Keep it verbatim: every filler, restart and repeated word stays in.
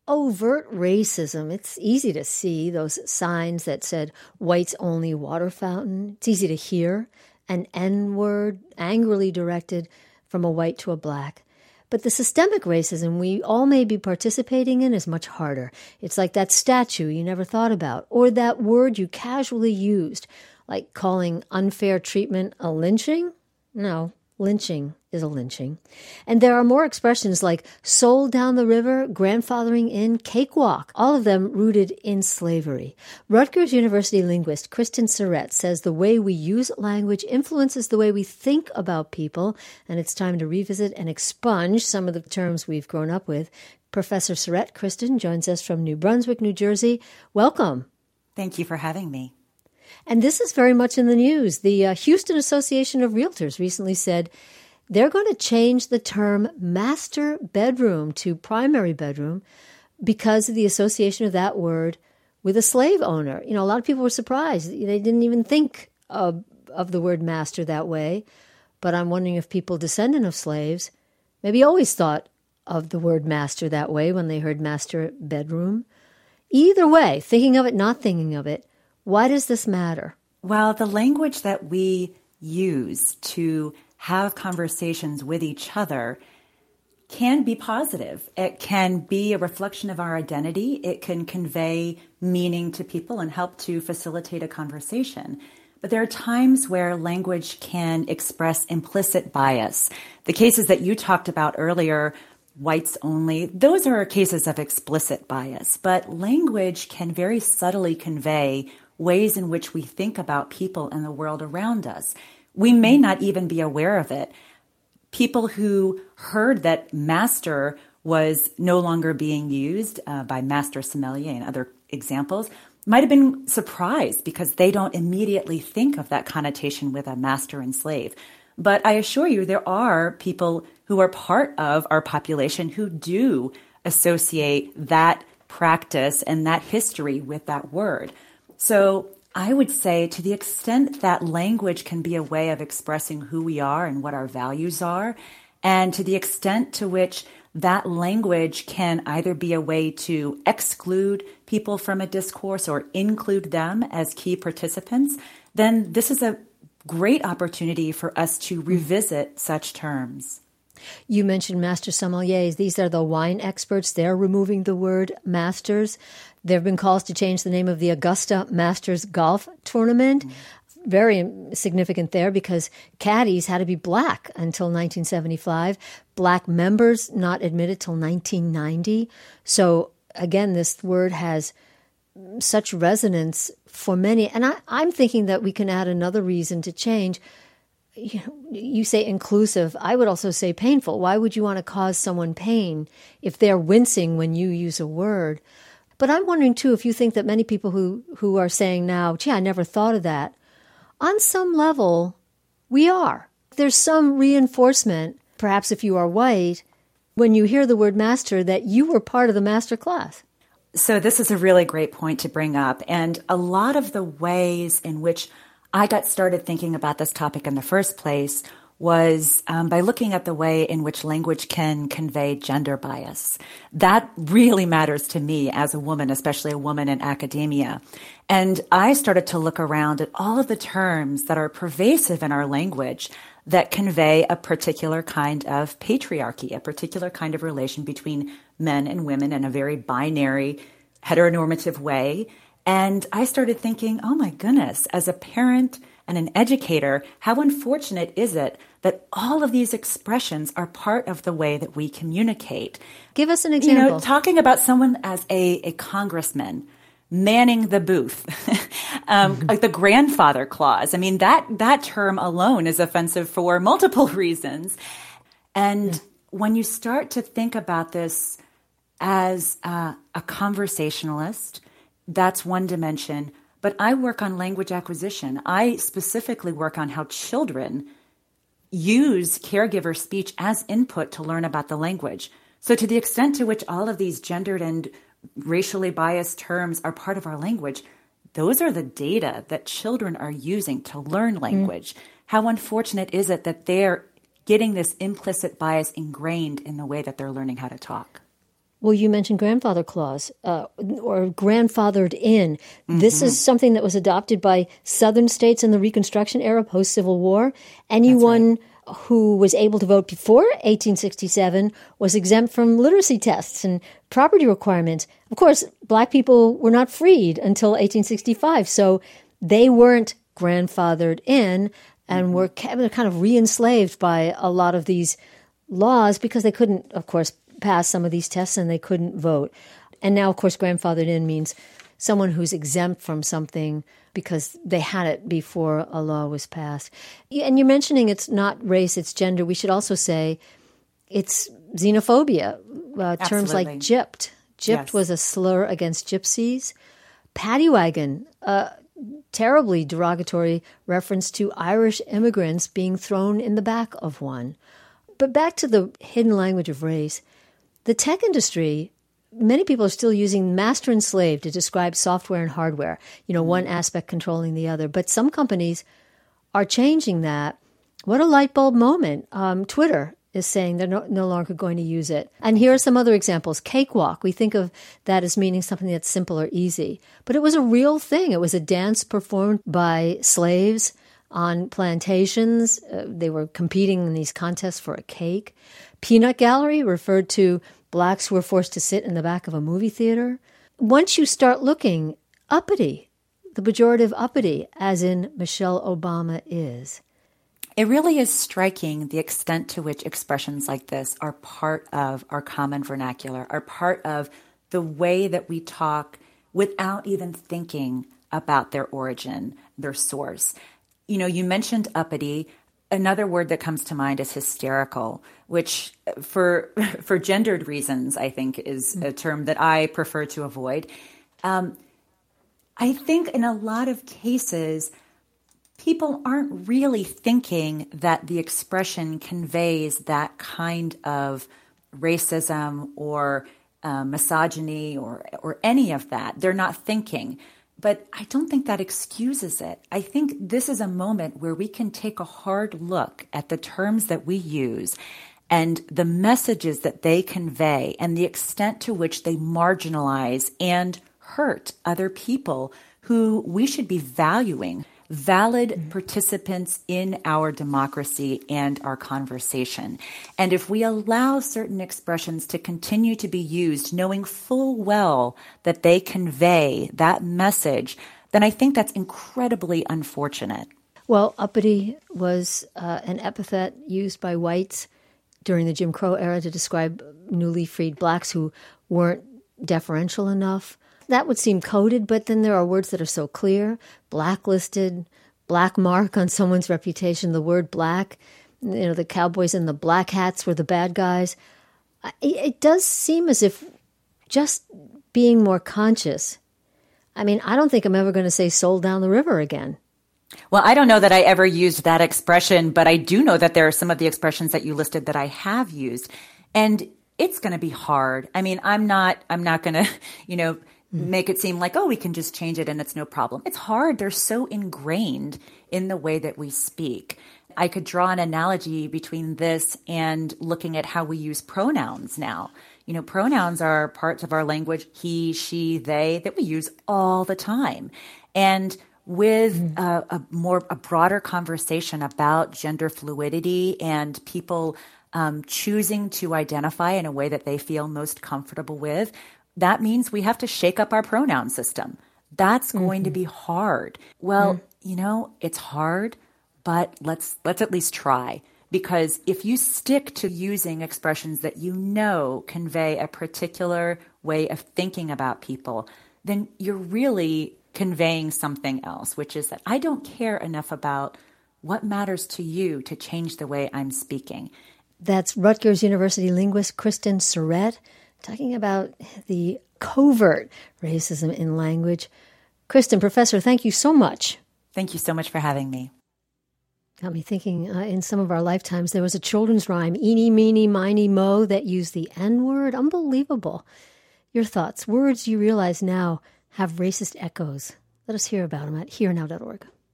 overt racism. It's easy to see those signs that said whites only water fountain. It's easy to hear an N-word angrily directed from a white to a black. But the systemic racism we all may be participating in is much harder. It's like that statue you never thought about, or that word you casually used, like calling unfair treatment a lynching. No, lynching is a lynching. And there are more expressions like sold down the river, grandfathering in, cakewalk, all of them rooted in slavery. Rutgers University linguist Kristen Surrett says the way we use language influences the way we think about people, and it's time to revisit and expunge some of the terms we've grown up with. Professor Surrett, Kristen, joins us from New Brunswick, New Jersey. Welcome. Thank you for having me. And this is very much in the news. The uh, Houston Association of Realtors recently said they're going to change the term master bedroom to primary bedroom because of the association of that word with a slave owner. You know, a lot of people were surprised. They didn't even think of, of the word master that way. But I'm wondering if people descendant of slaves maybe always thought of the word master that way when they heard master bedroom. Either way, thinking of it, not thinking of it, why does this matter? Well, the language that we use to have conversations with each other can be positive. It can be a reflection of our identity. It can convey meaning to people and help to facilitate a conversation. But there are times where language can express implicit bias. The cases that you talked about earlier, whites only, those are cases of explicit bias. But language can very subtly convey ways in which we think about people and the world around us. We may not even be aware of it. People who heard that master was no longer being used uh, by master sommelier and other examples might have been surprised because they don't immediately think of that connotation with a master and slave. But I assure you, there are people who are part of our population who do associate that practice and that history with that word. So I would say to the extent that language can be a way of expressing who we are and what our values are, and to the extent to which that language can either be a way to exclude people from a discourse or include them as key participants, then this is a great opportunity for us to revisit such terms. You mentioned master sommeliers. These are the wine experts. They're removing the word masters. There have been calls to change the name of the Augusta Masters Golf Tournament. Mm-hmm. Very significant there because caddies had to be black until nineteen seventy-five. Black members not admitted till nineteen ninety. So again, this word has such resonance for many. And I, I'm thinking that we can add another reason to change. You know, you say inclusive. I would also say painful. Why would you want to cause someone pain if they're wincing when you use a word? But I'm wondering, too, if you think that many people who, who are saying now, gee, I never thought of that, on some level, we are. There's some reinforcement, perhaps if you are white, when you hear the word master, that you were part of the master class. So this is a really great point to bring up. And a lot of the ways in which I got started thinking about this topic in the first place was um, by looking at the way in which language can convey gender bias. That really matters to me as a woman, especially a woman in academia. And I started to look around at all of the terms that are pervasive in our language that convey a particular kind of patriarchy, a particular kind of relation between men and women in a very binary, heteronormative way. And I started thinking, oh my goodness, as a parent and an educator, how unfortunate is it that all of these expressions are part of the way that we communicate? Give us an example. You know, talking about someone as a, a congressman manning the booth, um, mm-hmm. like the grandfather clause. I mean, that, that term alone is offensive for multiple reasons. And yeah. when you start to think about this as uh, a conversationalist, that's one dimension. But I work on language acquisition. I specifically work on how children use caregiver speech as input to learn about the language. So to the extent to which all of these gendered and racially biased terms are part of our language, those are the data that children are using to learn language. Mm. How unfortunate is it that they're getting this implicit bias ingrained in the way that they're learning how to talk? Well, you mentioned grandfather clause uh, or grandfathered in. Mm-hmm. This is something that was adopted by Southern states in the Reconstruction era, post-Civil War. Anyone right. who was able to vote before eighteen sixty-seven was exempt from literacy tests and property requirements. Of course, Black people were not freed until eighteen sixty-five, so they weren't grandfathered in and mm-hmm. were kind of re-enslaved by a lot of these laws because they couldn't, of course, pass some of these tests and they couldn't vote. And now, of course, grandfathered in means someone who's exempt from something because they had it before a law was passed. And you're mentioning it's not race, it's gender. We should also say it's xenophobia. Uh, terms like gypped. Gypped yes. was a slur against gypsies. Paddy wagon, a terribly derogatory reference to Irish immigrants being thrown in the back of one. But back to the hidden language of race. The tech industry, many people are still using master and slave to describe software and hardware, you know, one aspect controlling the other. But some companies are changing that. What a light bulb moment. Um, Twitter is saying they're no, no longer going to use it. And here are some other examples. Cakewalk, we think of that as meaning something that's simple or easy. But it was a real thing. It was a dance performed by slaves on plantations. Uh, they were competing in these contests for a cake. Peanut gallery referred to Blacks who were forced to sit in the back of a movie theater. Once you start looking, uppity, the pejorative uppity, as in Michelle Obama is. It really is striking the extent to which expressions like this are part of our common vernacular, are part of the way that we talk without even thinking about their origin, their source. You know, you mentioned uppity. Another word that comes to mind is hysterical, which for for gendered reasons, I think is a term that I prefer to avoid. Um, I think in a lot of cases, people aren't really thinking that the expression conveys that kind of racism or uh, misogyny or or any of that. They're not thinking. But I don't think that excuses it. I think this is a moment where we can take a hard look at the terms that we use and the messages that they convey and the extent to which they marginalize and hurt other people who we should be valuing, valid mm-hmm. participants in our democracy and our conversation. And if we allow certain expressions to continue to be used, knowing full well that they convey that message, then I think that's incredibly unfortunate. Well, uppity was uh, an epithet used by whites during the Jim Crow era to describe newly freed Blacks who weren't deferential enough. That would seem coded, but then there are words that are so clear. Blacklisted, black mark on someone's reputation, the word black. You know, the cowboys in the black hats were the bad guys. It does seem as if just being more conscious. I mean, I don't think I'm ever going to say sold down the river again. Well, I don't know that I ever used that expression, but I do know that there are some of the expressions that you listed that I have used. And it's going to be hard. I mean, I'm not, I'm not going to, you know, make it seem like, oh, we can just change it and it's no problem. It's hard. They're so ingrained in the way that we speak. I could draw an analogy between this and looking at how we use pronouns now. You know, pronouns are parts of our language, he, she, they, that we use all the time. And with mm-hmm. a, a more, a broader conversation about gender fluidity and people um, choosing to identify in a way that they feel most comfortable with, that means we have to shake up our pronoun system. That's going mm-hmm. to be hard. Well, mm-hmm. you know, it's hard, but let's let's at least try. Because if you stick to using expressions that you know convey a particular way of thinking about people, then you're really conveying something else, which is that I don't care enough about what matters to you to change the way I'm speaking. That's Rutgers University linguist Kristen Surrett, talking about the covert racism in language. Kristen, Professor, thank you so much. Thank you so much for having me. Got me thinking, uh, in some of our lifetimes, there was a children's rhyme, eeny, meeny, miny, mo, that used the N-word. Unbelievable. Your thoughts, words you realize now have racist echoes. Let us hear about them at here now dot org.